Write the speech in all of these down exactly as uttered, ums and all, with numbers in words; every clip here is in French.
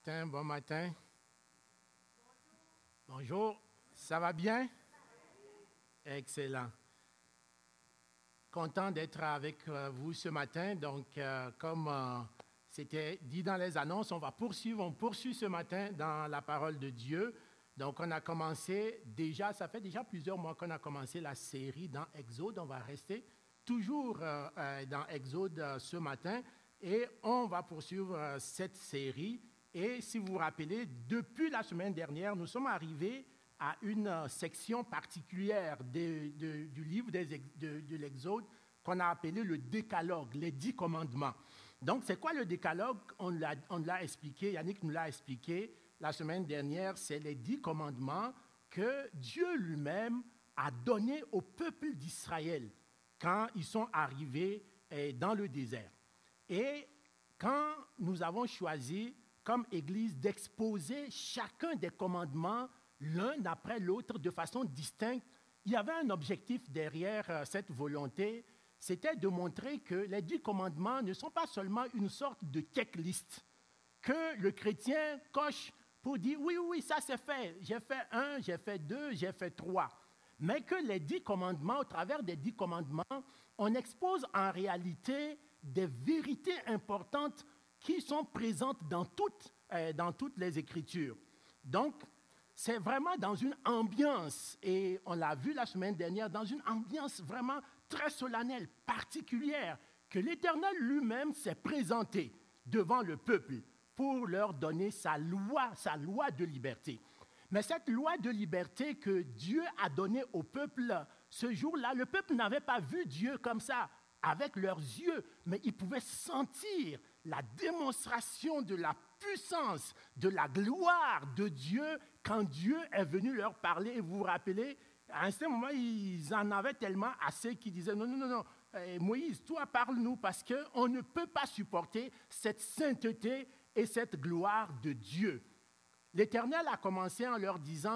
matin, bon matin. Bonjour, ça va bien? Excellent. Content d'être avec vous ce matin. Donc, euh, comme euh, c'était dit dans les annonces, on va poursuivre, on poursuit ce matin dans la parole de Dieu. Donc, on a commencé déjà, ça fait déjà plusieurs mois qu'on a commencé la série dans Exode. On va rester toujours euh, euh, dans Exode euh, ce matin et on va poursuivre euh, cette série. Et si vous vous rappelez, depuis la semaine dernière, nous sommes arrivés à une euh, section particulière de, de, du livre des, de, de l'Exode qu'on a appelé le décalogue, les dix commandements. Donc, c'est quoi le décalogue? On l'a, on l'a expliqué, Yannick nous l'a expliqué la semaine dernière, c'est les dix commandements que Dieu lui-même a donnés au peuple d'Israël quand ils sont arrivés eh, dans le désert. Et quand nous avons choisi comme Église d'exposer chacun des commandements l'un après l'autre de façon distincte, il y avait un objectif derrière euh, cette volonté, c'était de montrer que les dix commandements ne sont pas seulement une sorte de checklist que le chrétien coche pour dire oui, oui, ça c'est fait, j'ai fait un, j'ai fait deux, j'ai fait trois. Mais que les dix commandements, au travers des dix commandements, on expose en réalité des vérités importantes qui sont présentes dans toutes, euh, dans toutes les Écritures. Donc, c'est vraiment dans une ambiance, et on l'a vu la semaine dernière, dans une ambiance vraiment très solennelle, particulière, que l'Éternel lui-même s'est présenté devant le peuple pour leur donner sa loi, sa loi de liberté. Mais cette loi de liberté que Dieu a donnée au peuple, ce jour-là, le peuple n'avait pas vu Dieu comme ça, avec leurs yeux, mais ils pouvaient sentir la démonstration de la puissance, de la gloire de Dieu quand Dieu est venu leur parler. Et vous vous rappelez, à un certain moment, ils en avaient tellement assez qu'ils disaient non, non, non, non, eh, Moïse, toi parle-nous parce qu'on ne peut pas supporter cette sainteté et cette gloire de Dieu. L'Éternel a commencé en leur disant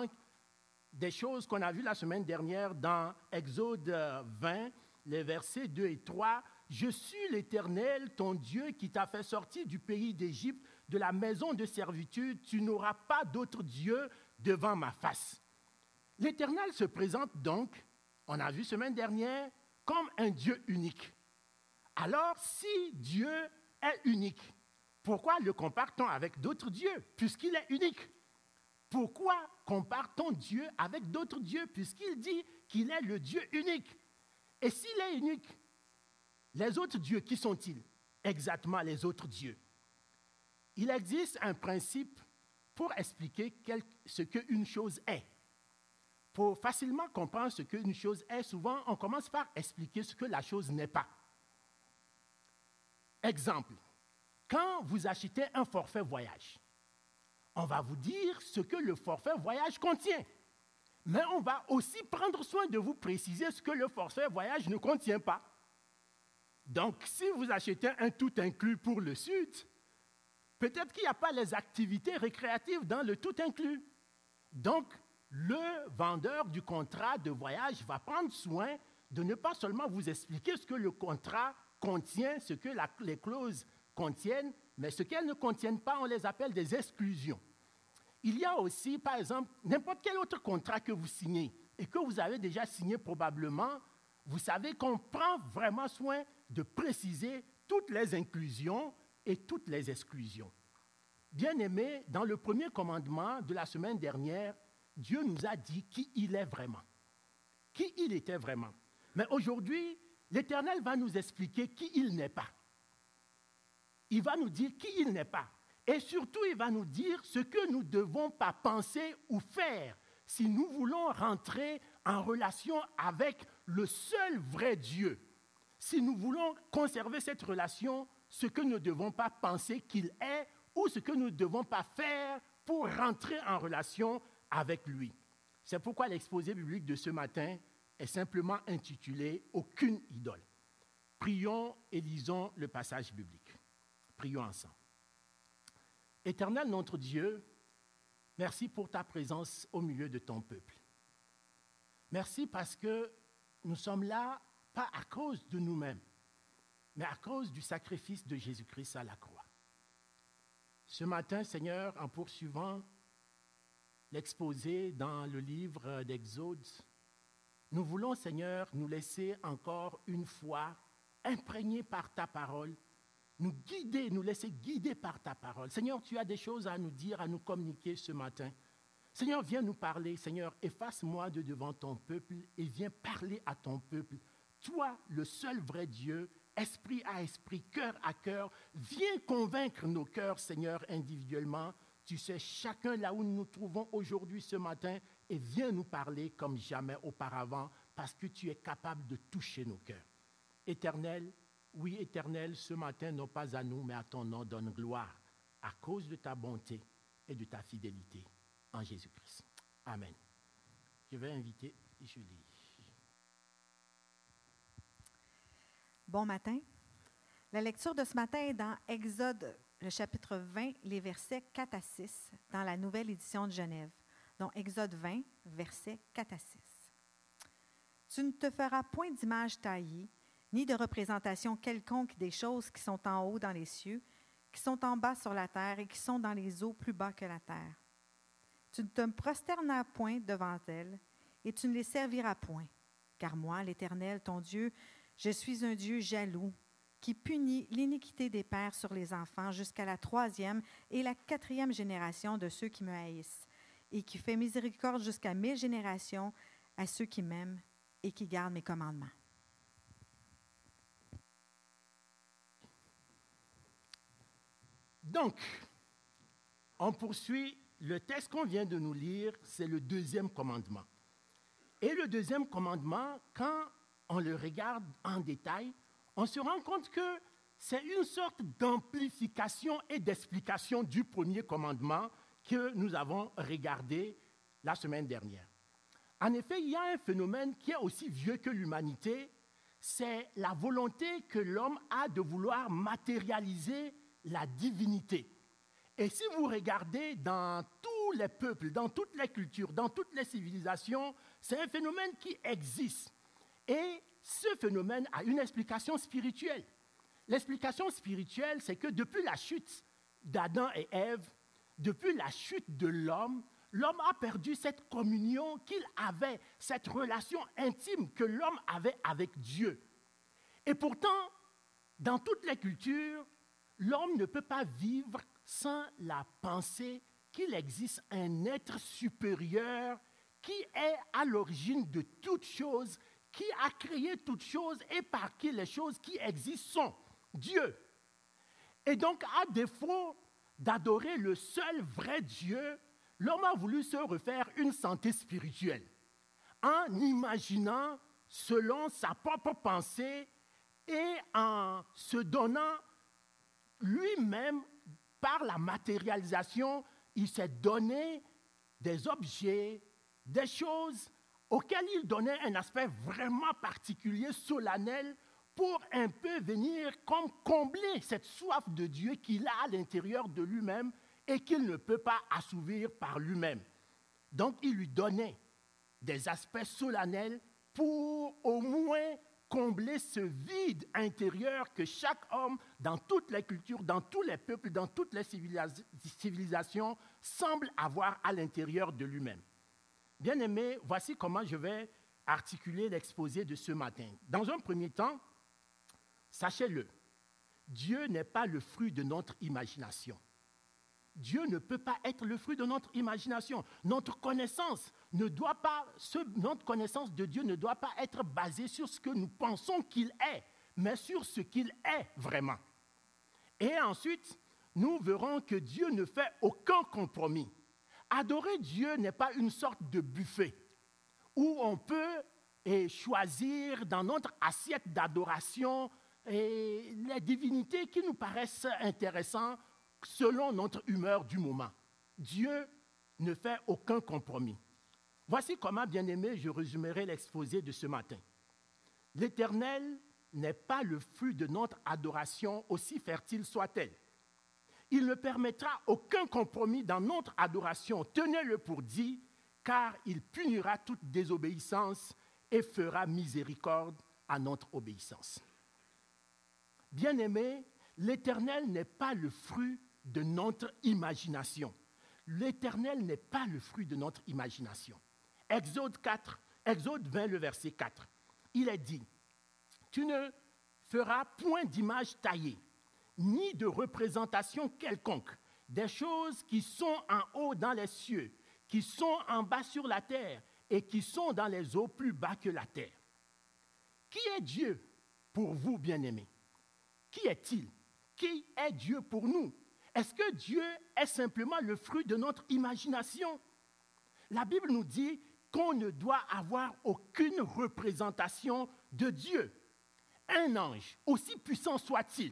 des choses qu'on a vues la semaine dernière dans Exode vingt, les versets deux et trois. « Je suis l'Éternel, ton Dieu, qui t'a fait sortir du pays d'Égypte, de la maison de servitude. Tu n'auras pas d'autre Dieu devant ma face. » L'Éternel se présente donc, on a vu semaine dernière, comme un Dieu unique. Alors, si Dieu est unique, pourquoi le compare-t-on avec d'autres dieux, puisqu'il est unique? Pourquoi compare-t-on Dieu avec d'autres dieux, puisqu'il dit qu'il est le Dieu unique? Et s'il est unique, les autres dieux, qui sont-ils? Exactement les autres dieux. Il existe un principe pour expliquer quel, ce qu'une chose est. Pour facilement comprendre ce qu'une chose est, souvent, on commence par expliquer ce que la chose n'est pas. Exemple. Quand vous achetez un forfait voyage, on va vous dire ce que le forfait voyage contient. Mais on va aussi prendre soin de vous préciser ce que le forfait voyage ne contient pas. Donc, si vous achetez un tout inclus pour le Sud, peut-être qu'il n'y a pas les activités récréatives dans le tout inclus. Donc, le vendeur du contrat de voyage va prendre soin de ne pas seulement vous expliquer ce que le contrat contient, ce que la, les clauses contiennent, mais ce qu'elles ne contiennent pas, on les appelle des exclusions. Il y a aussi, par exemple, n'importe quel autre contrat que vous signez et que vous avez déjà signé probablement, vous savez qu'on prend vraiment soin de préciser toutes les inclusions et toutes les exclusions. Bien-aimés, dans le premier commandement de la semaine dernière, Dieu nous a dit qui il est vraiment, qui il était vraiment. Mais aujourd'hui, l'Éternel va nous expliquer qui il n'est pas. Il va nous dire qui il n'est pas. Et surtout, il va nous dire ce que nous ne devons pas penser ou faire si nous voulons rentrer en relation avec le seul vrai Dieu. Si nous voulons conserver cette relation, ce que nous ne devons pas penser qu'il est ou ce que nous ne devons pas faire pour rentrer en relation avec lui. C'est pourquoi l'exposé biblique de ce matin est simplement intitulé « Aucune idole ». Prions et lisons le passage biblique. Prions ensemble. Éternel notre Dieu, merci pour ta présence au milieu de ton peuple. Merci parce que nous sommes là, pas à cause de nous-mêmes, mais à cause du sacrifice de Jésus-Christ à la croix. Ce matin, Seigneur, en poursuivant l'exposé dans le livre d'Exode, nous voulons, Seigneur, nous laisser encore une fois imprégnés par ta parole, nous guider, nous laisser guider par ta parole. Seigneur, tu as des choses à nous dire, à nous communiquer ce matin. Seigneur, viens nous parler. Seigneur, efface-moi de devant ton peuple et viens parler à ton peuple. Toi, le seul vrai Dieu, esprit à esprit, cœur à cœur, viens convaincre nos cœurs, Seigneur, individuellement. Tu sais chacun là où nous nous trouvons aujourd'hui, ce matin, et viens nous parler comme jamais auparavant, parce que tu es capable de toucher nos cœurs. Éternel, oui, Éternel, ce matin, non pas à nous, mais à ton nom, donne gloire, à cause de ta bonté et de ta fidélité, en Jésus-Christ. Amen. Je vais inviter Julie. Bon matin. La lecture de ce matin est dans Exode, le chapitre vingt, les versets quatre à six, dans la nouvelle édition de Genève. Donc, Exode vingt, versets quatre à six. « Tu ne te feras point d'image taillée, ni de représentation quelconque des choses qui sont en haut dans les cieux, qui sont en bas sur la terre et qui sont dans les eaux plus bas que la terre. Tu ne te prosterneras point devant elles, et tu ne les serviras point. Car moi, l'Éternel, ton Dieu, je suis un Dieu jaloux, qui punit l'iniquité des pères sur les enfants jusqu'à la troisième et la quatrième génération de ceux qui me haïssent, et qui fait miséricorde jusqu'à mille générations à ceux qui m'aiment et qui gardent mes commandements. » Donc, on poursuit, le texte qu'on vient de nous lire, c'est le deuxième commandement. Et le deuxième commandement, quand on le regarde en détail, on se rend compte que c'est une sorte d'amplification et d'explication du premier commandement que nous avons regardé la semaine dernière. En effet, il y a un phénomène qui est aussi vieux que l'humanité, c'est la volonté que l'homme a de vouloir matérialiser la divinité. Et si vous regardez dans tous les peuples, dans toutes les cultures, dans toutes les civilisations, c'est un phénomène qui existe. Et ce phénomène a une explication spirituelle. L'explication spirituelle, c'est que depuis la chute d'Adam et Ève, depuis la chute de l'homme, l'homme a perdu cette communion qu'il avait, cette relation intime que l'homme avait avec Dieu. Et pourtant, dans toutes les cultures, l'homme ne peut pas vivre sans la pensée qu'il existe un être supérieur qui est à l'origine de toutes choses, qui a créé toutes choses et par qui les choses qui existent sont Dieu. Et donc, à défaut d'adorer le seul vrai Dieu, l'homme a voulu se refaire une santé spirituelle en imaginant selon sa propre pensée et en se donnant lui-même, par la matérialisation, il s'est donné des objets, des choses auxquelles il donnait un aspect vraiment particulier, solennel, pour un peu venir comme combler cette soif de Dieu qu'il a à l'intérieur de lui-même et qu'il ne peut pas assouvir par lui-même. Donc, il lui donnait des aspects solennels pour au moins combler ce vide intérieur que chaque homme, dans toutes les cultures, dans tous les peuples, dans toutes les civilisations, semble avoir à l'intérieur de lui-même. Bien-aimés, voici comment je vais articuler l'exposé de ce matin. Dans un premier temps, sachez-le, Dieu n'est pas le fruit de notre imagination. Dieu ne peut pas être le fruit de notre imagination. Notre connaissance ne doit pas, ce, notre connaissance de Dieu ne doit pas être basée sur ce que nous pensons qu'il est, mais sur ce qu'il est vraiment. Et ensuite, nous verrons que Dieu ne fait aucun compromis. Adorer Dieu n'est pas une sorte de buffet où on peut et, choisir dans notre assiette d'adoration et les divinités qui nous paraissent intéressantes selon notre humeur du moment. Dieu ne fait aucun compromis. Voici comment, bien-aimé, je résumerai l'exposé de ce matin. L'Éternel n'est pas le fruit de notre adoration, aussi fertile soit-elle. Il ne permettra aucun compromis dans notre adoration, tenez-le pour dit, car il punira toute désobéissance et fera miséricorde à notre obéissance. Bien-aimé, l'Éternel n'est pas le fruit de notre imagination. L'Éternel n'est pas le fruit de notre imagination. Exode quatre, Exode vingt, le verset quatre. Il est dit, « Tu ne feras point d'image taillée, ni de représentation quelconque, des choses qui sont en haut dans les cieux, qui sont en bas sur la terre et qui sont dans les eaux plus bas que la terre. » Qui est Dieu pour vous, bien-aimés? Qui est-il? Qui est Dieu pour nous? Est-ce que Dieu est simplement le fruit de notre imagination? La Bible nous dit qu'on ne doit avoir aucune représentation de Dieu. Un ange, aussi puissant soit-il,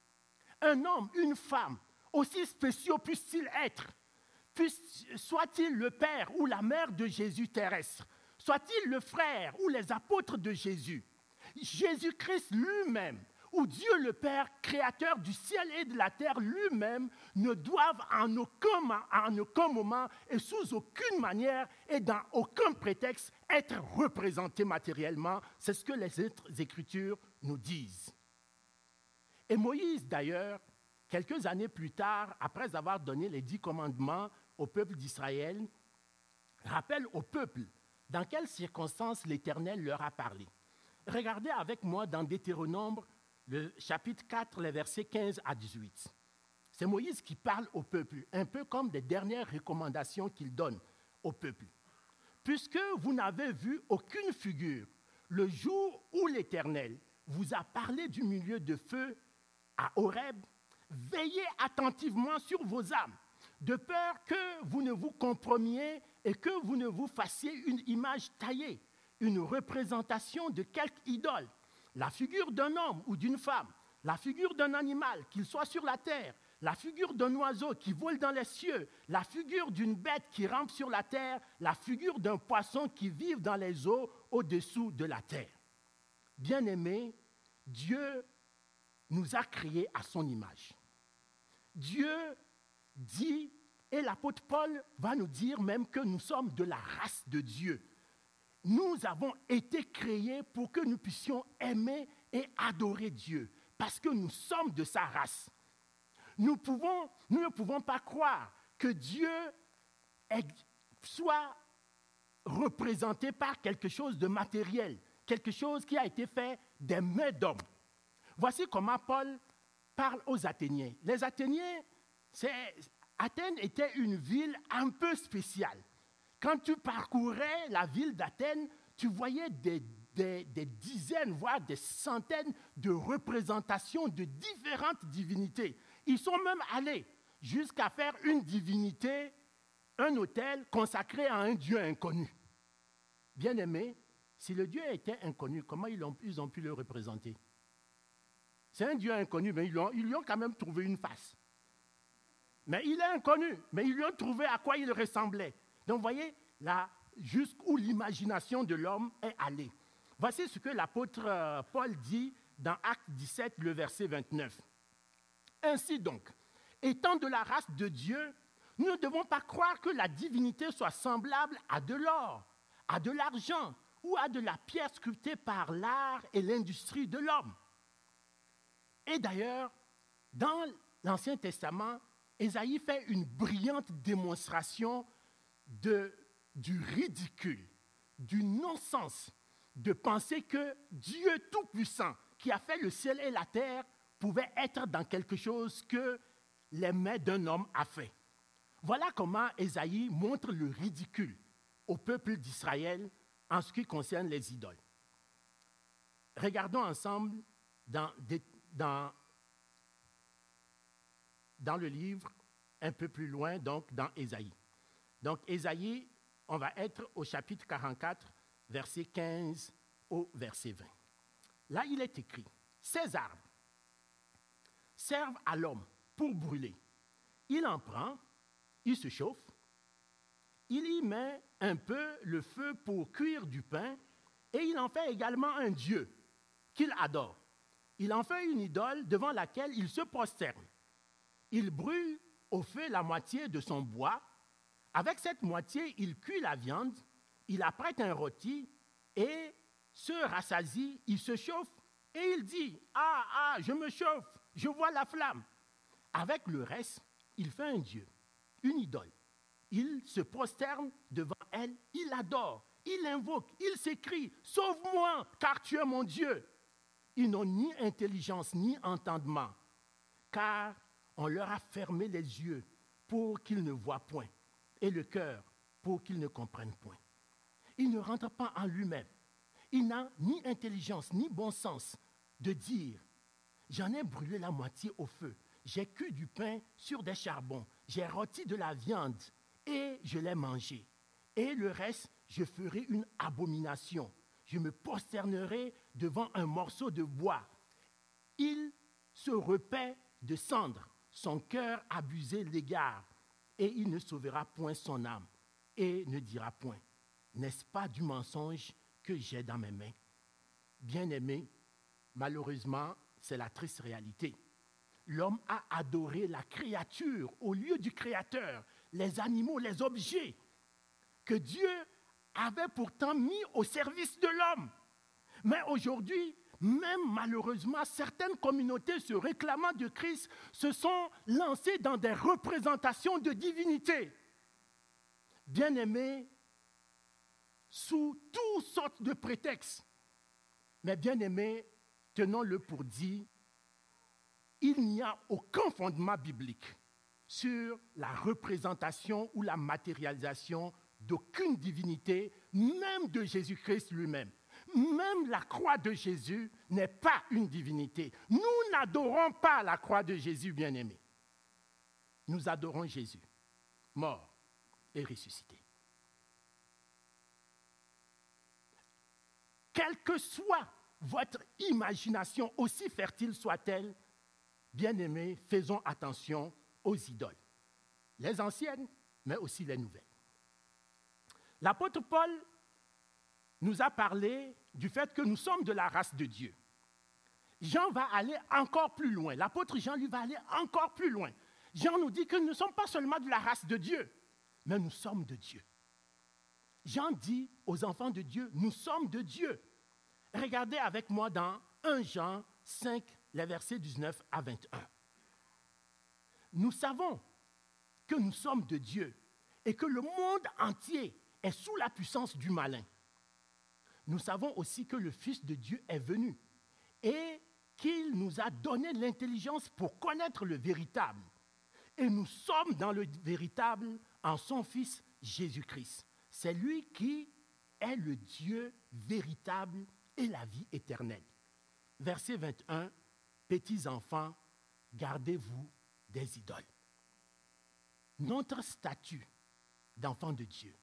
un homme, une femme, aussi spéciaux puissent-ils être, Puisse, soit-il le père ou la mère de Jésus terrestre, soit-il le frère ou les apôtres de Jésus, Jésus-Christ lui-même, ou Dieu le Père, créateur du ciel et de la terre lui-même, ne doivent en aucun, en aucun moment et sous aucune manière et dans aucun prétexte être représentés matériellement. C'est ce que les Écritures nous disent. Et Moïse, d'ailleurs, quelques années plus tard, après avoir donné les dix commandements au peuple d'Israël, rappelle au peuple dans quelles circonstances l'Éternel leur a parlé. Regardez avec moi dans Deutéronome, le chapitre quatre, les versets quinze à dix-huit. C'est Moïse qui parle au peuple, un peu comme des dernières recommandations qu'il donne au peuple. « Puisque vous n'avez vu aucune figure, le jour où l'Éternel vous a parlé du milieu de feu à Horeb, veillez attentivement sur vos âmes, de peur que vous ne vous compromiez et que vous ne vous fassiez une image taillée, une représentation de quelque idole, la figure d'un homme ou d'une femme, la figure d'un animal, qu'il soit sur la terre, la figure d'un oiseau qui vole dans les cieux, la figure d'une bête qui rampe sur la terre, la figure d'un poisson qui vit dans les eaux au-dessous de la terre. » Bien-aimés, Dieu nous a créés à son image. Dieu dit, et l'apôtre Paul va nous dire même que nous sommes de la race de Dieu. Nous avons été créés pour que nous puissions aimer et adorer Dieu, parce que nous sommes de sa race. Nous, pouvons, nous ne pouvons pas croire que Dieu est, soit représenté par quelque chose de matériel, quelque chose qui a été fait des mains d'hommes. Voici comment Paul parle aux Athéniens. Les Athéniens, c'est, Athènes était une ville un peu spéciale. Quand tu parcourais la ville d'Athènes, tu voyais des, des, des dizaines, voire des centaines de représentations de différentes divinités. Ils sont même allés jusqu'à faire une divinité, un autel consacré à un Dieu inconnu. Bien-aimés, si le Dieu était inconnu, comment ils ont, ils ont pu le représenter? C'est un Dieu inconnu, mais ils, ont, ils lui ont quand même trouvé une face. Mais il est inconnu, mais ils lui ont trouvé à quoi il ressemblait. Donc, vous voyez, là, jusqu'où l'imagination de l'homme est allée. Voici ce que l'apôtre Paul dit dans Actes dix-sept, le verset vingt-neuf. « Ainsi donc, étant de la race de Dieu, nous ne devons pas croire que la divinité soit semblable à de l'or, à de l'argent ou à de la pierre sculptée par l'art et l'industrie de l'homme. » Et d'ailleurs, dans l'Ancien Testament, Ésaïe fait une brillante démonstration de, du ridicule, du non-sens, de penser que Dieu Tout-Puissant, qui a fait le ciel et la terre, pouvait être dans quelque chose que les mains d'un homme a fait. Voilà comment Ésaïe montre le ridicule au peuple d'Israël en ce qui concerne les idoles. Regardons ensemble dans, dans, dans le livre, un peu plus loin, donc dans Ésaïe. Donc, Ésaïe, on va être au chapitre quarante-quatre, verset quinze au verset vingt. Là, il est écrit, « Ces arbres servent à l'homme pour brûler. Il en prend, il se chauffe, il y met un peu le feu pour cuire du pain, et il en fait également un dieu qu'il adore. Il en fait une idole devant laquelle il se prosterne. Il brûle au feu la moitié de son bois. Avec cette moitié, il cuit la viande, il apprête un rôti et se rassasie, il se chauffe et il dit « Ah, ah, je me chauffe, je vois la flamme. » Avec le reste, il fait un Dieu, une idole. Il se prosterne devant elle, il adore, il invoque, il s'écrie « Sauve-moi, car tu es mon Dieu ». Ils n'ont ni intelligence ni entendement, car on leur a fermé les yeux pour qu'ils ne voient point, et le cœur pour qu'ils ne comprennent point. Il ne rentre pas en lui-même. Il n'a ni intelligence ni bon sens de dire « J'en ai brûlé la moitié au feu, j'ai cuit du pain sur des charbons, j'ai rôti de la viande et je l'ai mangé. Et le reste, je ferai une abomination. Je me prosternerai devant un morceau de bois. » Il se repaît de cendres, son cœur abusé l'égare, et il ne sauvera point son âme, et ne dira point « N'est-ce pas du mensonge que j'ai dans mes mains ?» Bien-aimés, malheureusement, c'est la triste réalité. L'homme a adoré la créature au lieu du Créateur, les animaux, les objets que Dieu avait pourtant mis au service de l'homme. Mais aujourd'hui, même malheureusement, certaines communautés se réclamant de Christ se sont lancées dans des représentations de divinité. Bien-aimés, sous toutes sortes de prétextes. Mais bien-aimés, tenons-le pour dit, il n'y a aucun fondement biblique sur la représentation ou la matérialisation d'aucune divinité, même de Jésus-Christ lui-même. Même la croix de Jésus n'est pas une divinité. Nous n'adorons pas la croix de Jésus, bien-aimés. Nous adorons Jésus, mort et ressuscité. Quelle que soit votre imagination, aussi fertile soit-elle, bien-aimés, faisons attention aux idoles, les anciennes, mais aussi les nouvelles. L'apôtre Paul nous a parlé du fait que nous sommes de la race de Dieu. Jean va aller encore plus loin. L'apôtre Jean, lui, va aller encore plus loin. Jean nous dit que nous ne sommes pas seulement de la race de Dieu, mais nous sommes de Dieu. Jean dit aux enfants de Dieu, nous sommes de Dieu. Regardez avec moi dans premier Jean cinq, les versets dix-neuf à vingt et un. Nous savons que nous sommes de Dieu et que le monde entier est sous la puissance du malin. Nous savons aussi que le Fils de Dieu est venu et qu'il nous a donné l'intelligence pour connaître le véritable. Et nous sommes dans le véritable en son Fils Jésus-Christ. C'est lui qui est le Dieu véritable et la vie éternelle. Verset vingt et un, petits enfants, gardez-vous des idoles. Notre statut d'enfant de Dieu,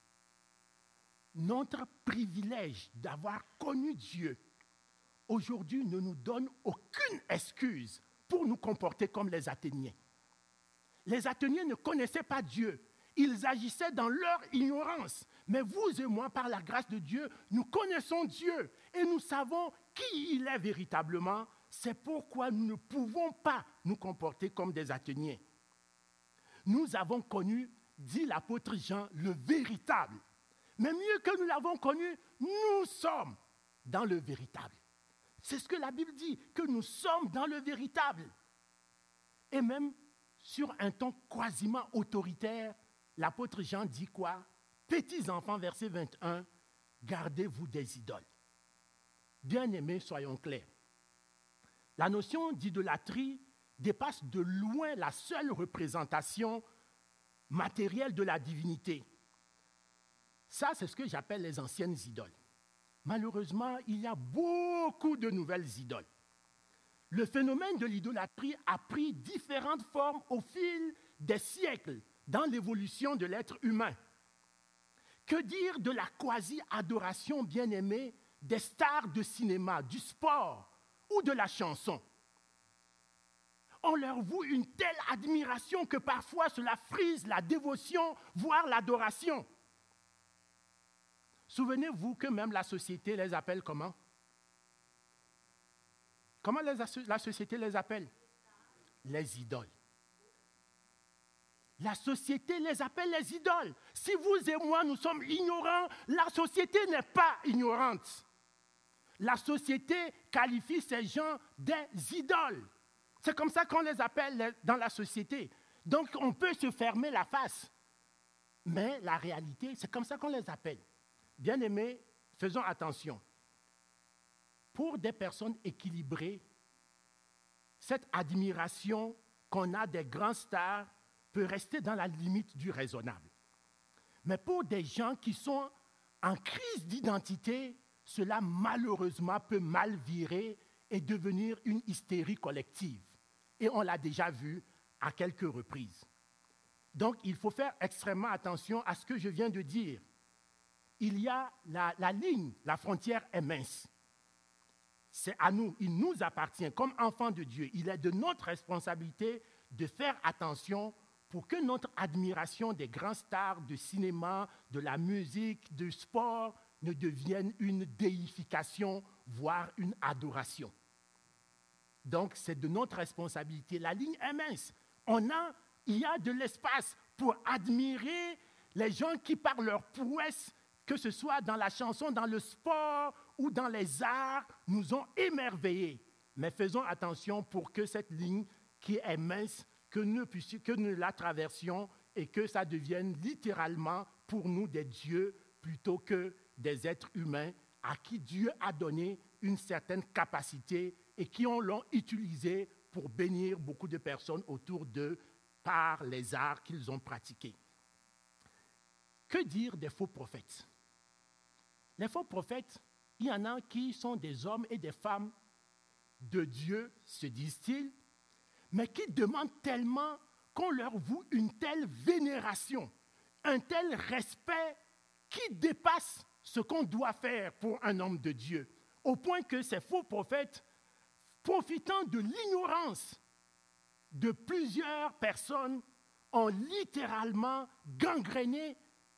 notre privilège d'avoir connu Dieu, aujourd'hui ne nous donne aucune excuse pour nous comporter comme les Athéniens. Les Athéniens ne connaissaient pas Dieu. Ils agissaient dans leur ignorance. Mais vous et moi, par la grâce de Dieu, nous connaissons Dieu et nous savons qui il est véritablement. C'est pourquoi nous ne pouvons pas nous comporter comme des Athéniens. Nous avons connu, dit l'apôtre Jean, le véritable. Mais mieux que nous l'avons connu, nous sommes dans le véritable. C'est ce que la Bible dit, que nous sommes dans le véritable. Et même sur un ton quasiment autoritaire, l'apôtre Jean dit quoi? Petits enfants, verset vingt et un, gardez-vous des idoles. Bien-aimés, soyons clairs. La notion d'idolâtrie dépasse de loin la seule représentation matérielle de la divinité. Ça, c'est ce que j'appelle les anciennes idoles. Malheureusement, il y a beaucoup de nouvelles idoles. Le phénomène de l'idolâtrie a pris différentes formes au fil des siècles dans l'évolution de l'être humain. Que dire de la quasi-adoration bien-aimée des stars de cinéma, du sport ou de la chanson? On leur voue une telle admiration que parfois cela frise la dévotion, voire l'adoration. Souvenez-vous que même la société les appelle comment? Comment les, la société les appelle? Les idoles. La société les appelle les idoles. Si vous et moi, nous sommes ignorants, la société n'est pas ignorante. La société qualifie ces gens des idoles. C'est comme ça qu'on les appelle dans la société. Donc, on peut se fermer la face. Mais la réalité, c'est comme ça qu'on les appelle. Bien-aimés, faisons attention. Pour des personnes équilibrées, cette admiration qu'on a des grands stars peut rester dans la limite du raisonnable. Mais pour des gens qui sont en crise d'identité, cela malheureusement peut mal virer et devenir une hystérie collective. Et on l'a déjà vu à quelques reprises. Donc, il faut faire extrêmement attention à ce que je viens de dire. Il y a la, la ligne, la frontière est mince. C'est à nous, il nous appartient comme enfants de Dieu. Il est de notre responsabilité de faire attention pour que notre admiration des grands stars de cinéma, de la musique, du sport ne devienne une déification, voire une adoration. Donc, c'est de notre responsabilité. La ligne est mince. On a, il y a de l'espace pour admirer les gens qui, par leur prouesse, que ce soit dans la chanson, dans le sport ou dans les arts, nous ont émerveillés. Mais faisons attention pour que cette ligne qui est mince, que nous, puissions, que nous la traversions et que ça devienne littéralement pour nous des dieux plutôt que des êtres humains à qui Dieu a donné une certaine capacité et qui l'ont utilisée pour bénir beaucoup de personnes autour d'eux par les arts qu'ils ont pratiqués. Que dire des faux prophètes? Les faux prophètes, il y en a qui sont des hommes et des femmes de Dieu, se disent-ils, mais qui demandent tellement qu'on leur voue une telle vénération, un tel respect qui dépasse ce qu'on doit faire pour un homme de Dieu, au point que ces faux prophètes, profitant de l'ignorance de plusieurs personnes, ont littéralement gangréné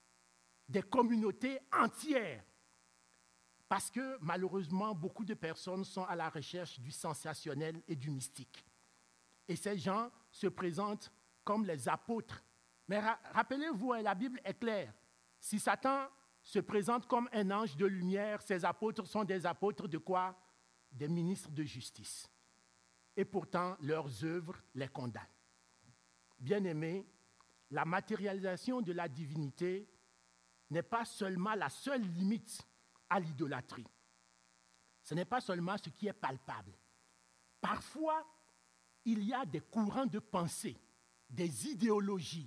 des communautés entières. Parce que malheureusement, beaucoup de personnes sont à la recherche du sensationnel et du mystique. Et ces gens se présentent comme les apôtres. Mais ra- rappelez-vous, la Bible est claire. Si Satan se présente comme un ange de lumière, ces apôtres sont des apôtres de quoi? Des ministres de justice. Et pourtant, leurs œuvres les condamnent. Bien-aimés, la matérialisation de la divinité n'est pas seulement la seule limite à l'idolâtrie. Ce n'est pas seulement ce qui est palpable. Parfois, il y a des courants de pensée, des idéologies,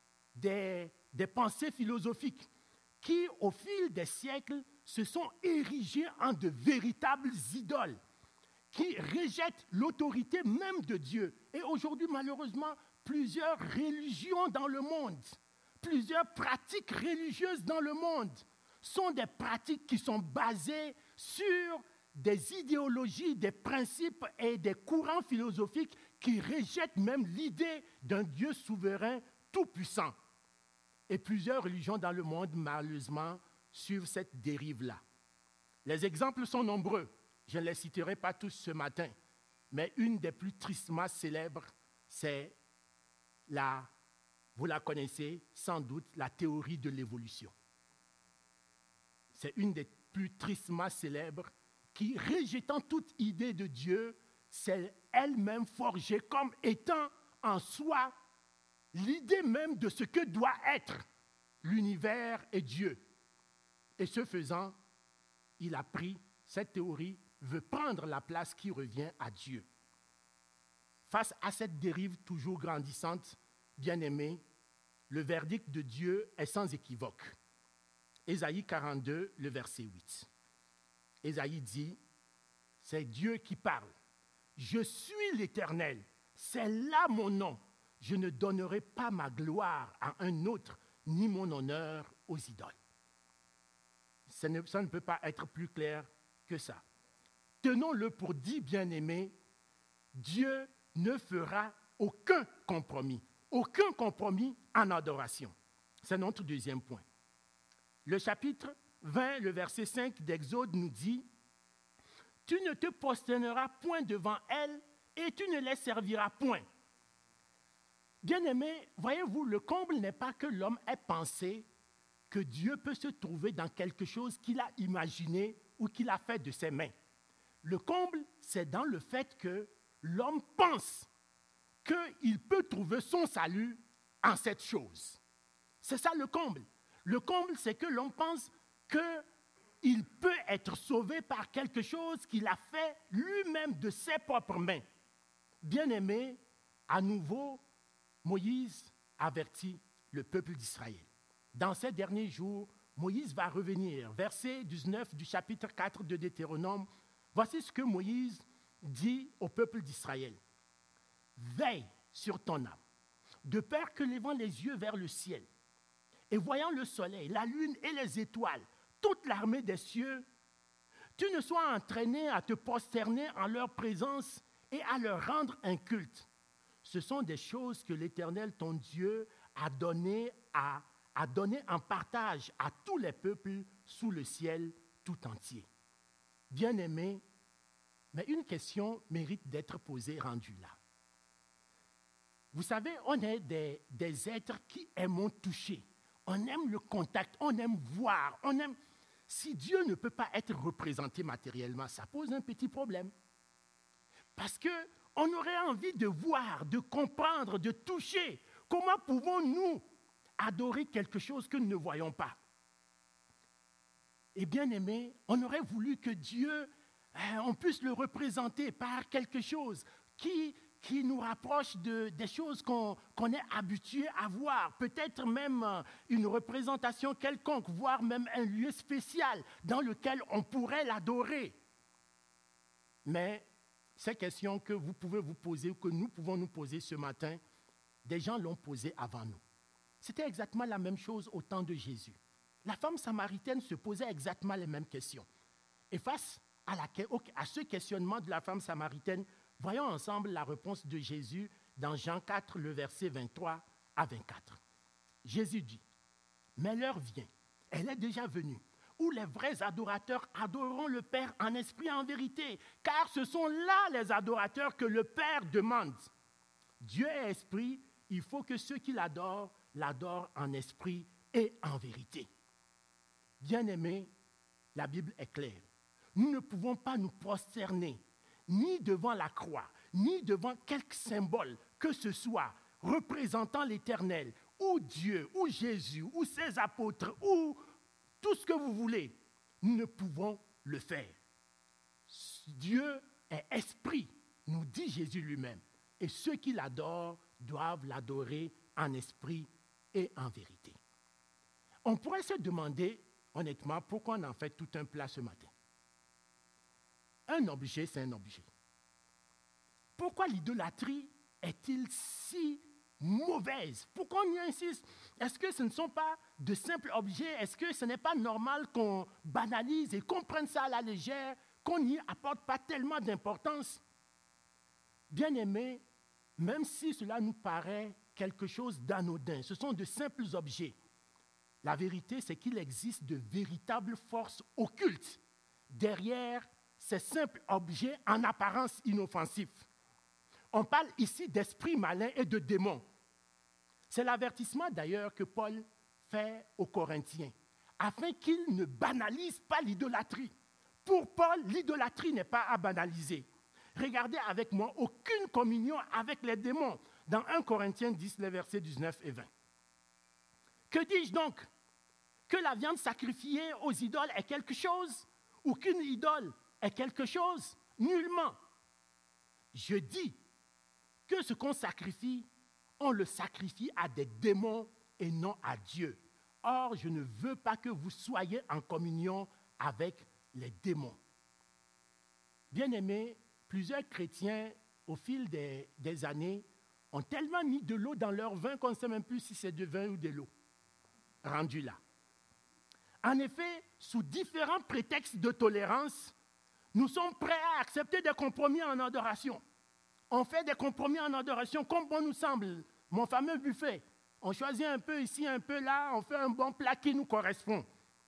des, des pensées philosophiques qui, au fil des siècles, se sont érigées en de véritables idoles, qui rejettent l'autorité même de Dieu. Et aujourd'hui, malheureusement, plusieurs religions dans le monde, plusieurs pratiques religieuses dans le monde sont des pratiques qui sont basées sur des idéologies, des principes et des courants philosophiques qui rejettent même l'idée d'un Dieu souverain tout-puissant. Et plusieurs religions dans le monde, malheureusement, suivent cette dérive-là. Les exemples sont nombreux. Je ne les citerai pas tous ce matin, mais une des plus tristement célèbres, c'est la, vous la connaissez sans doute, la théorie de l'évolution. C'est une des plus tristement célèbres qui, rejetant toute idée de Dieu, s'est elle-même forgée comme étant en soi l'idée même de ce que doit être l'univers et Dieu. Et ce faisant, il a pris, cette théorie veut prendre la place qui revient à Dieu. Face à cette dérive toujours grandissante, bien-aimés, le verdict de Dieu est sans équivoque. Ésaïe quarante-deux, le verset huit. Ésaïe dit, c'est Dieu qui parle. Je suis l'Éternel, c'est là mon nom. Je ne donnerai pas ma gloire à un autre, ni mon honneur aux idoles. Ça ne, ça ne peut pas être plus clair que ça. Tenons-le pour dit, bien-aimé, Dieu ne fera aucun compromis, aucun compromis en adoration. C'est notre deuxième point. Le chapitre vingt, le verset cinq d'Exode nous dit, « Tu ne te prosterneras point devant elles et tu ne les serviras point. » Bien-aimés, voyez-vous, le comble n'est pas que l'homme ait pensé que Dieu peut se trouver dans quelque chose qu'il a imaginé ou qu'il a fait de ses mains. Le comble, c'est dans le fait que l'homme pense qu'il peut trouver son salut en cette chose. C'est ça le comble. Le comble, c'est que l'on pense qu'il peut être sauvé par quelque chose qu'il a fait lui-même de ses propres mains. Bien-aimé, à nouveau, Moïse avertit le peuple d'Israël. Dans ces derniers jours, Moïse va revenir. Verset dix-neuf du chapitre quatre de Deutéronome. Voici ce que Moïse dit au peuple d'Israël. « Veille sur ton âme, de peur que levant les yeux vers le ciel, et voyant le soleil, la lune et les étoiles, toute l'armée des cieux, tu ne sois entraîné à te prosterner en leur présence et à leur rendre un culte. Ce sont des choses que l'Éternel, ton Dieu, a données à, a donné en partage à tous les peuples sous le ciel tout entier. » Bien-aimés, mais une question mérite d'être posée, rendue là. Vous savez, on est des, des êtres qui aiment toucher. On aime le contact, on aime voir, on aime... Si Dieu ne peut pas être représenté matériellement, ça pose un petit problème. Parce qu'on aurait envie de voir, de comprendre, de toucher. Comment pouvons-nous adorer quelque chose que nous ne voyons pas? Et bien aimé, on aurait voulu que Dieu, on puisse le représenter par quelque chose qui... qui nous rapproche de, des choses qu'on, qu'on est habitué à voir, peut-être même une représentation quelconque, voire même un lieu spécial dans lequel on pourrait l'adorer. Mais ces questions que vous pouvez vous poser, ou que nous pouvons nous poser ce matin, des gens l'ont posée avant nous. C'était exactement la même chose au temps de Jésus. La femme samaritaine se posait exactement les mêmes questions. Et face à, la, à ce questionnement de la femme samaritaine, voyons ensemble la réponse de Jésus dans Jean quatre, le verset vingt-trois à vingt-quatre. Jésus dit, « Mais l'heure vient, elle est déjà venue, où les vrais adorateurs adoreront le Père en esprit et en vérité, car ce sont là les adorateurs que le Père demande. Dieu est esprit, il faut que ceux qui l'adorent, l'adorent en esprit et en vérité. » Bien-aimés, la Bible est claire. Nous ne pouvons pas nous prosterner ni devant la croix, ni devant quelque symbole que ce soit représentant l'Éternel, ou Dieu, ou Jésus, ou ses apôtres, ou tout ce que vous voulez. Nous ne pouvons le faire. Dieu est esprit, nous dit Jésus lui-même, et ceux qui l'adorent doivent l'adorer en esprit et en vérité. On pourrait se demander, honnêtement, pourquoi on en fait tout un plat ce matin. Un objet, c'est un objet. Pourquoi l'idolâtrie est-il si mauvaise? Pourquoi on y insiste? Est-ce que ce ne sont pas de simples objets? Est-ce que ce n'est pas normal qu'on banalise et qu'on prenne ça à la légère, qu'on n'y apporte pas tellement d'importance? Bien-aimés, même si cela nous paraît quelque chose d'anodin, ce sont de simples objets. La vérité, c'est qu'il existe de véritables forces occultes derrière ces simples objets en apparence inoffensifs. On parle ici d'esprits malins et de démons. C'est l'avertissement d'ailleurs que Paul fait aux Corinthiens, afin qu'ils ne banalisent pas l'idolâtrie. Pour Paul, l'idolâtrie n'est pas à banaliser. Regardez avec moi, aucune communion avec les démons, dans un Corinthiens dix, les versets dix-neuf et vingt. Que dis-je donc? Que la viande sacrifiée aux idoles est quelque chose, ou qu'une idole est quelque chose? Nullement. Je dis que ce qu'on sacrifie, on le sacrifie à des démons et non à Dieu. Or, je ne veux pas que vous soyez en communion avec les démons. Bien-aimés, plusieurs chrétiens, au fil des, des années, ont tellement mis de l'eau dans leur vin qu'on ne sait même plus si c'est du vin ou de l'eau. Rendu là. En effet, sous différents prétextes de tolérance, nous sommes prêts à accepter des compromis en adoration. On fait des compromis en adoration comme bon nous semble. Mon fameux buffet. On choisit un peu ici, un peu là, on fait un bon plat qui nous correspond.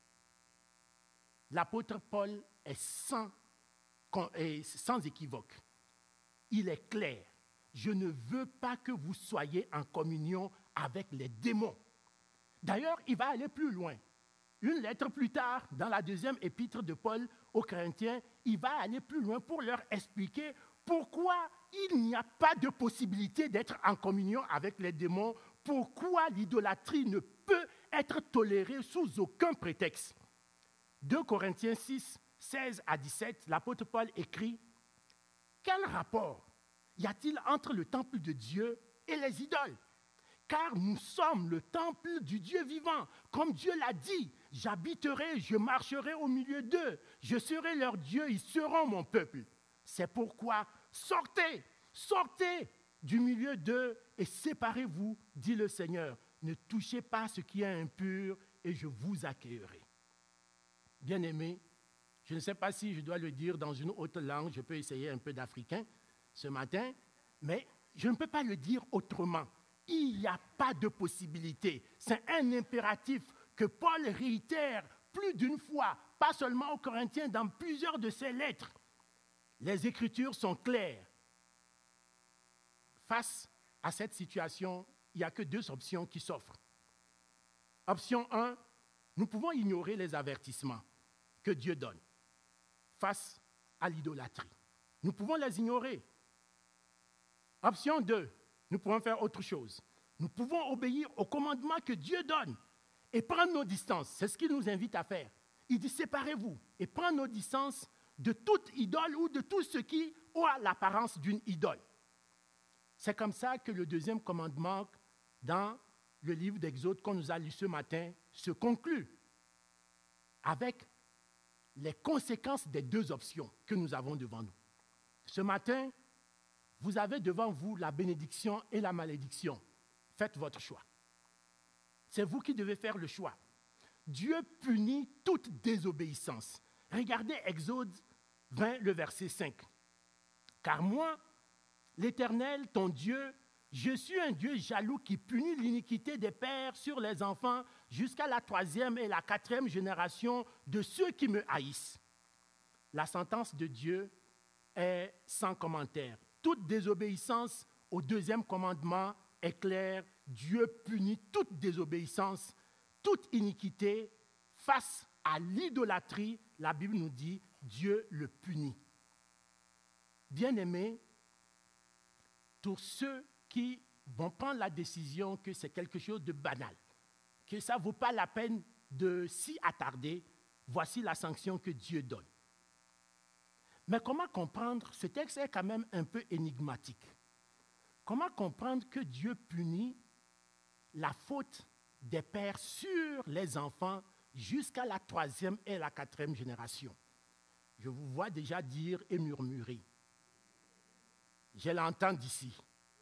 L'apôtre Paul est sans, est sans équivoque. Il est clair. Je ne veux pas que vous soyez en communion avec les démons. D'ailleurs, il va aller plus loin. Une lettre plus tard, dans la deuxième épître de Paul aux Corinthiens, il va aller plus loin pour leur expliquer Pourquoi il n'y a pas de possibilité d'être en communion avec les démons? Pourquoi l'idolâtrie ne peut être tolérée sous aucun prétexte? deux Corinthiens six, seize à dix-sept, l'apôtre Paul écrit « Quel rapport y a-t-il entre le temple de Dieu et les idoles? Car nous sommes le temple du Dieu vivant. Comme Dieu l'a dit, j'habiterai, je marcherai au milieu d'eux. Je serai leur Dieu, ils seront mon peuple. C'est pourquoi sortez, sortez du milieu d'eux et séparez-vous, dit le Seigneur. Ne touchez pas ce qui est impur et je vous accueillerai. » Bien-aimés, je ne sais pas si je dois le dire dans une autre langue, je peux essayer un peu d'africain ce matin, mais je ne peux pas le dire autrement. Il n'y a pas de possibilité. C'est un impératif que Paul réitère plus d'une fois, pas seulement aux Corinthiens, dans plusieurs de ses lettres. Les Écritures sont claires. Face à cette situation, il n'y a que deux options qui s'offrent. Option un, nous pouvons ignorer les avertissements que Dieu donne face à l'idolâtrie. Nous pouvons les ignorer. Option deux, nous pouvons faire autre chose. Nous pouvons obéir aux commandements que Dieu donne et prendre nos distances. C'est ce qu'il nous invite à faire. Il dit séparez-vous et prendre nos distances de toute idole ou de tout ce qui a l'apparence d'une idole. C'est comme ça que le deuxième commandement dans le livre d'Exode qu'on nous a lu ce matin se conclut avec les conséquences des deux options que nous avons devant nous. Ce matin, vous avez devant vous la bénédiction et la malédiction. Faites votre choix. C'est vous qui devez faire le choix. Dieu punit toute désobéissance. Regardez Exode vingt, le verset cinq. « Car moi, l'Éternel, ton Dieu, je suis un Dieu jaloux qui punit l'iniquité des pères sur les enfants jusqu'à la troisième et la quatrième génération de ceux qui me haïssent. » La sentence de Dieu est sans commentaire. Toute désobéissance au deuxième commandement est claire. Dieu punit toute désobéissance, toute iniquité. Face à l'idolâtrie, la Bible nous dit, Dieu le punit. Bien-aimés, pour ceux qui vont prendre la décision que c'est quelque chose de banal, que ça ne vaut pas la peine de s'y attarder, voici la sanction que Dieu donne. Mais comment comprendre, ce texte est quand même un peu énigmatique. Comment comprendre que Dieu punit la faute des pères sur les enfants jusqu'à la troisième et la quatrième génération? Je vous vois déjà dire et murmurer. Je l'entends d'ici.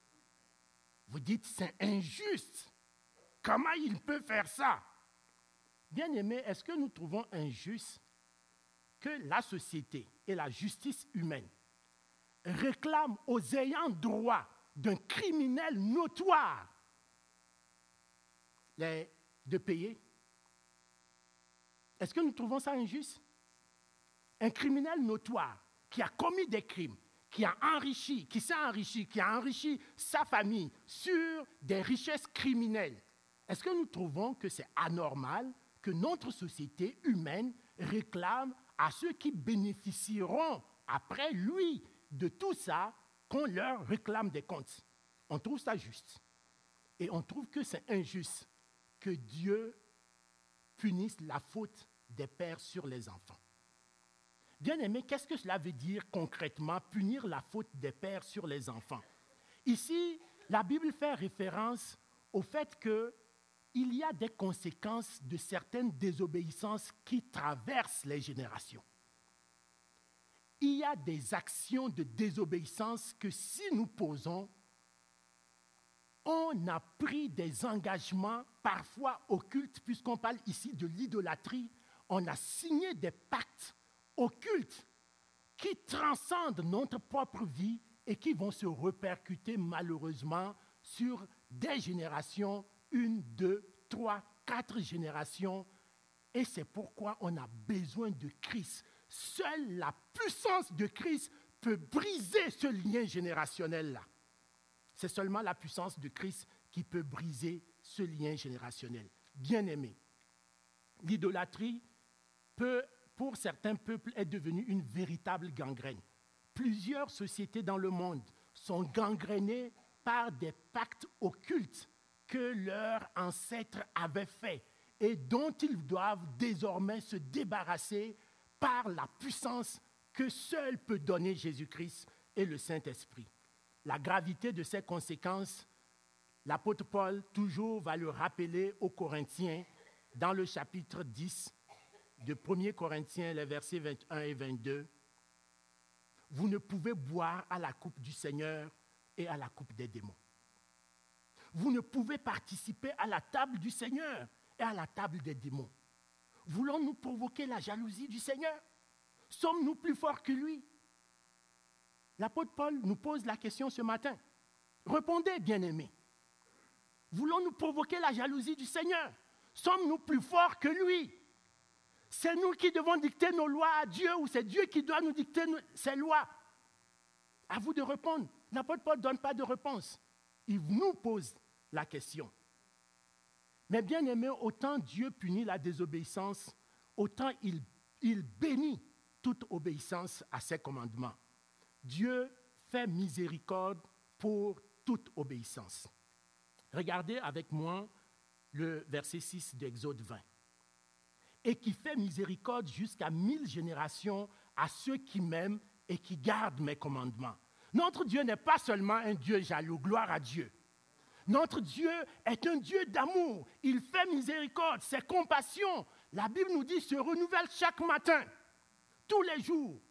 Vous dites, c'est injuste. Comment il peut faire ça? Bien-aimés, est-ce que nous trouvons injuste que la société et la justice humaine réclament aux ayants droit d'un criminel notoire les, de payer? Est-ce que nous trouvons ça injuste? Un criminel notoire qui a commis des crimes, qui a enrichi, qui s'est enrichi, qui a enrichi sa famille sur des richesses criminelles. Est-ce que nous trouvons que c'est anormal que notre société humaine réclame à ceux qui bénéficieront après lui de tout ça qu'on leur réclame des comptes? On trouve ça juste. Et on trouve que c'est injuste que Dieu punisse la faute des pères sur les enfants. Bien-aimés, qu'est-ce que cela veut dire concrètement, punir la faute des pères sur les enfants? Ici, la Bible fait référence au fait qu'il y a des conséquences de certaines désobéissances qui traversent les générations. Il y a des actions de désobéissance que si nous posons, on a pris des engagements parfois occultes, puisqu'on parle ici de l'idolâtrie, on a signé des pactes occultes qui transcendent notre propre vie et qui vont se répercuter malheureusement sur des générations, une, deux, trois, quatre générations. Et c'est pourquoi on a besoin de Christ. Seule la puissance de Christ peut briser ce lien générationnel-là. C'est seulement la puissance de Christ qui peut briser ce lien générationnel. Bien-aimé, l'idolâtrie peut, pour certains peuples, être devenue une véritable gangrène. Plusieurs sociétés dans le monde sont gangrénées par des pactes occultes que leurs ancêtres avaient faits et dont ils doivent désormais se débarrasser par la puissance que seul peut donner Jésus-Christ et le Saint-Esprit. La gravité de ces conséquences, l'apôtre Paul toujours va le rappeler aux Corinthiens dans le chapitre dix de premier Corinthiens, les versets vingt et un et vingt-deux. Vous ne pouvez boire à la coupe du Seigneur et à la coupe des démons. Vous ne pouvez participer à la table du Seigneur et à la table des démons. Voulons-nous provoquer la jalousie du Seigneur? Sommes-nous plus forts que lui? L'apôtre Paul nous pose la question ce matin. Répondez, bien-aimés. Voulons-nous provoquer la jalousie du Seigneur? Sommes-nous plus forts que lui? C'est nous qui devons dicter nos lois à Dieu ou c'est Dieu qui doit nous dicter ses lois? À vous de répondre. L'apôtre Paul ne donne pas de réponse. Il nous pose la question. Mais bien aimé, autant Dieu punit la désobéissance, autant il, il bénit toute obéissance à ses commandements. Dieu fait miséricorde pour toute obéissance. Regardez avec moi le verset six d'Exode vingt. Et qui fait miséricorde jusqu'à mille générations à ceux qui m'aiment et qui gardent mes commandements. Notre Dieu n'est pas seulement un Dieu jaloux, gloire à Dieu. Notre Dieu est un Dieu d'amour. Il fait miséricorde, ses compassions. La Bible nous dit se renouvellent chaque matin, tous les jours.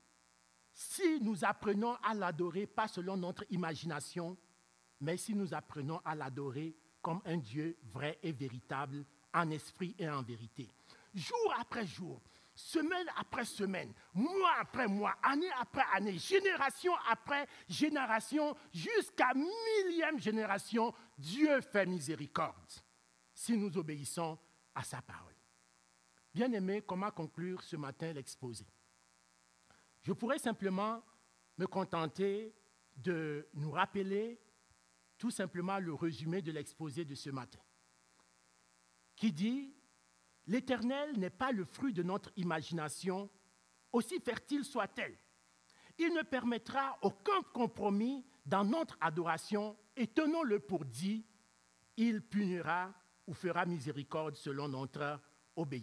Si nous apprenons à l'adorer, pas selon notre imagination, mais si nous apprenons à l'adorer comme un Dieu vrai et véritable, en esprit et en vérité. Jour après jour, semaine après semaine, mois après mois, année après année, génération après génération, jusqu'à millième génération, Dieu fait miséricorde si nous obéissons à sa parole. Bien-aimés, comment conclure ce matin l'exposé? Je pourrais simplement me contenter de nous rappeler tout simplement le résumé de l'exposé de ce matin, qui dit « L'Éternel n'est pas le fruit de notre imagination, aussi fertile soit-elle. Il ne permettra aucun compromis dans notre adoration et tenons-le pour dit, il punira ou fera miséricorde selon notre obéissance. »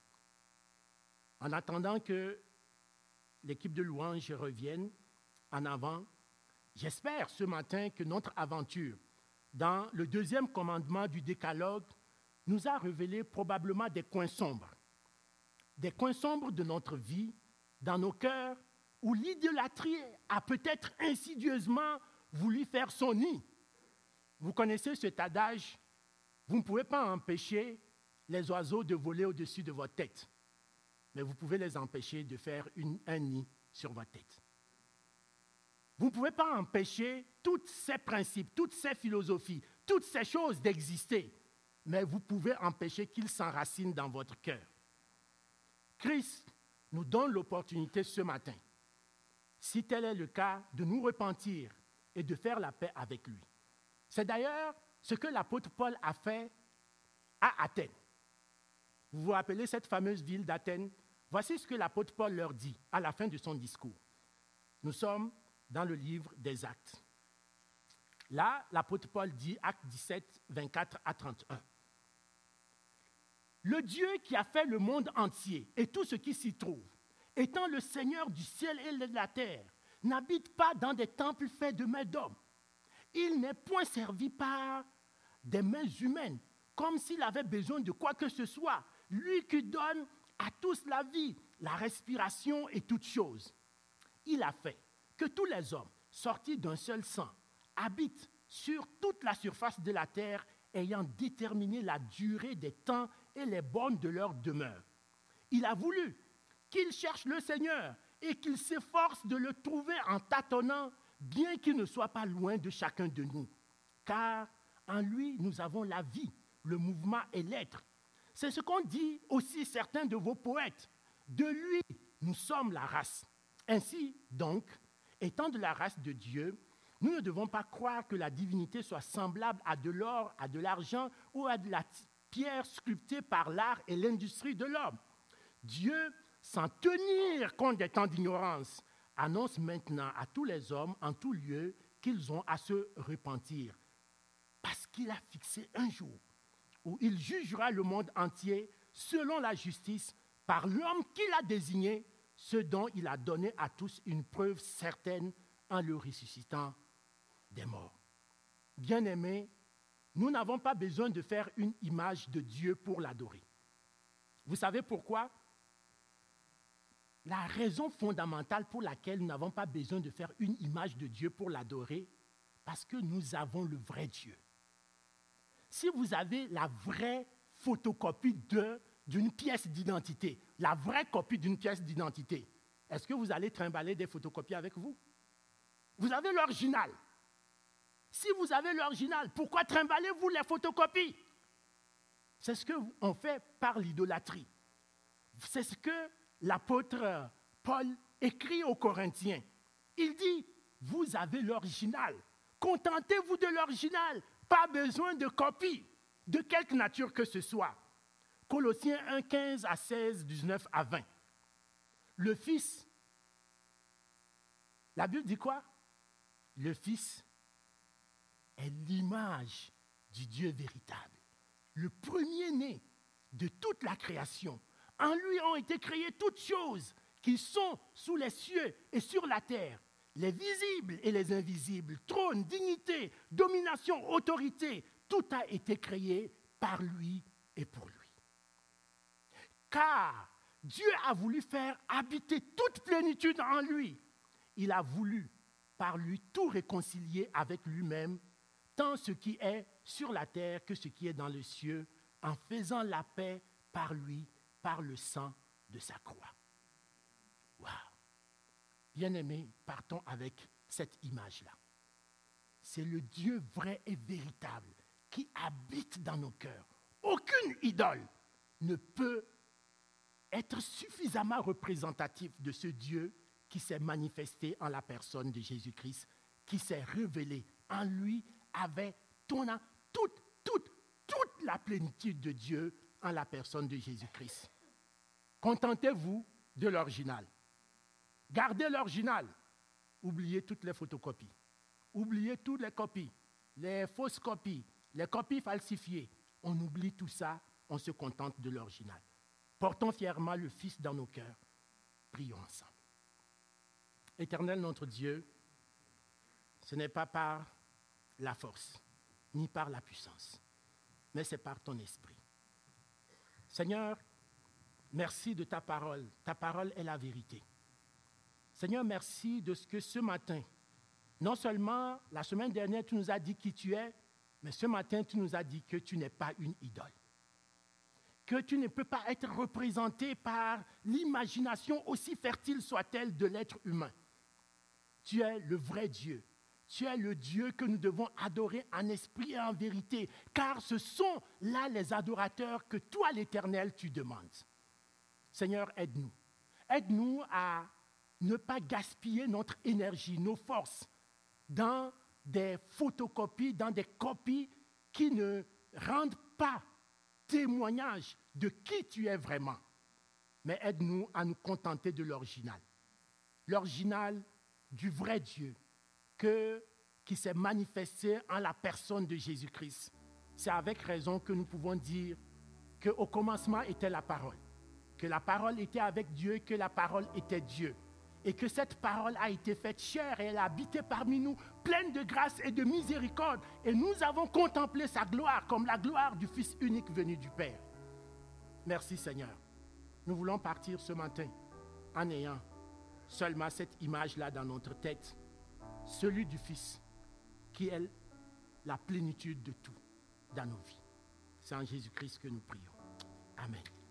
En attendant que l'équipe de louange revienne en avant, j'espère ce matin que notre aventure dans le deuxième commandement du décalogue nous a révélé probablement des coins sombres. Des coins sombres de notre vie, dans nos cœurs, où l'idolâtrie a peut-être insidieusement voulu faire son nid. Vous connaissez cet adage, vous ne pouvez pas empêcher les oiseaux de voler au-dessus de votre tête, mais vous pouvez les empêcher de faire une, un nid sur votre tête. Vous ne pouvez pas empêcher tous ces principes, toutes ces philosophies, toutes ces choses d'exister, mais vous pouvez empêcher qu'ils s'enracinent dans votre cœur. Christ nous donne l'opportunité ce matin, si tel est le cas, de nous repentir et de faire la paix avec lui. C'est d'ailleurs ce que l'apôtre Paul a fait à Athènes. Vous vous rappelez cette fameuse ville d'Athènes? Voici ce que l'apôtre Paul leur dit à la fin de son discours. Nous sommes dans le livre des Actes. Là, l'apôtre Paul dit, Actes dix-sept, vingt-quatre à trente et un. Le Dieu qui a fait le monde entier et tout ce qui s'y trouve, étant le Seigneur du ciel et de la terre, n'habite pas dans des temples faits de mains d'hommes. Il n'est point servi par des mains humaines, comme s'il avait besoin de quoi que ce soit. Lui qui donne à tous la vie, la respiration et toutes choses. Il a fait que tous les hommes, sortis d'un seul sang, habitent sur toute la surface de la terre, ayant déterminé la durée des temps et les bornes de leur demeure. Il a voulu qu'ils cherchent le Seigneur et qu'ils s'efforcent de le trouver en tâtonnant, bien qu'il ne soit pas loin de chacun de nous. Car en lui, nous avons la vie, le mouvement et l'être. C'est ce qu'ont dit aussi certains de vos poètes. De lui, nous sommes la race. Ainsi, donc, étant de la race de Dieu, nous ne devons pas croire que la divinité soit semblable à de l'or, à de l'argent ou à de la pierre sculptée par l'art et l'industrie de l'homme. Dieu, sans tenir compte des temps d'ignorance, annonce maintenant à tous les hommes en tout lieu qu'ils ont à se repentir, parce qu'il a fixé un jour où il jugera le monde entier selon la justice par l'homme qu'il a désigné, ce dont il a donné à tous une preuve certaine en le ressuscitant des morts. Bien-aimés, nous n'avons pas besoin de faire une image de Dieu pour l'adorer. Vous savez pourquoi? La raison fondamentale pour laquelle nous n'avons pas besoin de faire une image de Dieu pour l'adorer, parce que nous avons le vrai Dieu. Si vous avez la vraie photocopie de, d'une pièce d'identité, la vraie copie d'une pièce d'identité, est-ce que vous allez trimballer des photocopies avec vous? Vous avez l'original. Si vous avez l'original, pourquoi trimballez-vous les photocopies? C'est ce qu'on fait par l'idolâtrie. C'est ce que l'apôtre Paul écrit aux Corinthiens. Il dit, vous avez l'original. Contentez-vous de l'original. Pas besoin de copie, de quelque nature que ce soit. Colossiens un, quinze à seize, dix-neuf à vingt. Le Fils, la Bible dit quoi? Le Fils est l'image du Dieu véritable, le premier-né de toute la création. En lui ont été créées toutes choses qui sont sous les cieux et sur la terre, les visibles et les invisibles, trône, dignité, domination, autorité, tout a été créé par lui et pour lui. Car Dieu a voulu faire habiter toute plénitude en lui. Il a voulu par lui tout réconcilier avec lui-même, tant ce qui est sur la terre que ce qui est dans les cieux, en faisant la paix par lui, par le sang de sa croix. Wow! Bien-aimés, partons avec cette image-là. C'est le Dieu vrai et véritable qui habite dans nos cœurs. Aucune idole ne peut être suffisamment représentatif de ce Dieu qui s'est manifesté en la personne de Jésus-Christ, qui s'est révélé en lui, avait toute, toute, toute la plénitude de Dieu en la personne de Jésus-Christ. Contentez-vous de l'original. Gardez l'original. Oubliez toutes les photocopies. Oubliez toutes les copies, les fausses copies, les copies falsifiées. On oublie tout ça, on se contente de l'original. Portons fièrement le Fils dans nos cœurs. Prions ensemble. Éternel notre Dieu, ce n'est pas par la force, ni par la puissance, mais c'est par ton esprit. Seigneur, merci de ta parole. Ta parole est la vérité. Seigneur, merci de ce que ce matin, non seulement la semaine dernière, tu nous as dit qui tu es, mais ce matin, tu nous as dit que tu n'es pas une idole. Que tu ne peux pas être représenté par l'imagination, aussi fertile soit-elle, de l'être humain. Tu es le vrai Dieu. Tu es le Dieu que nous devons adorer en esprit et en vérité, car ce sont là les adorateurs que toi, l'Éternel, tu demandes. Seigneur, aide-nous. Aide-nous à ne pas gaspiller notre énergie, nos forces, dans des photocopies, dans des copies qui ne rendent pas témoignage de qui tu es vraiment. Mais aide-nous à nous contenter de l'original. L'original du vrai Dieu que, qui s'est manifesté en la personne de Jésus-Christ. C'est avec raison que nous pouvons dire qu'au commencement était la parole, que la parole était avec Dieu, que la parole était Dieu, et que cette parole a été faite chair et elle a habité parmi nous, pleine de grâce et de miséricorde, et nous avons contemplé sa gloire comme la gloire du Fils unique venu du Père. Merci Seigneur. Nous voulons partir ce matin en ayant seulement cette image-là dans notre tête, celui du Fils qui est la plénitude de tout dans nos vies. C'est en Jésus-Christ que nous prions. Amen.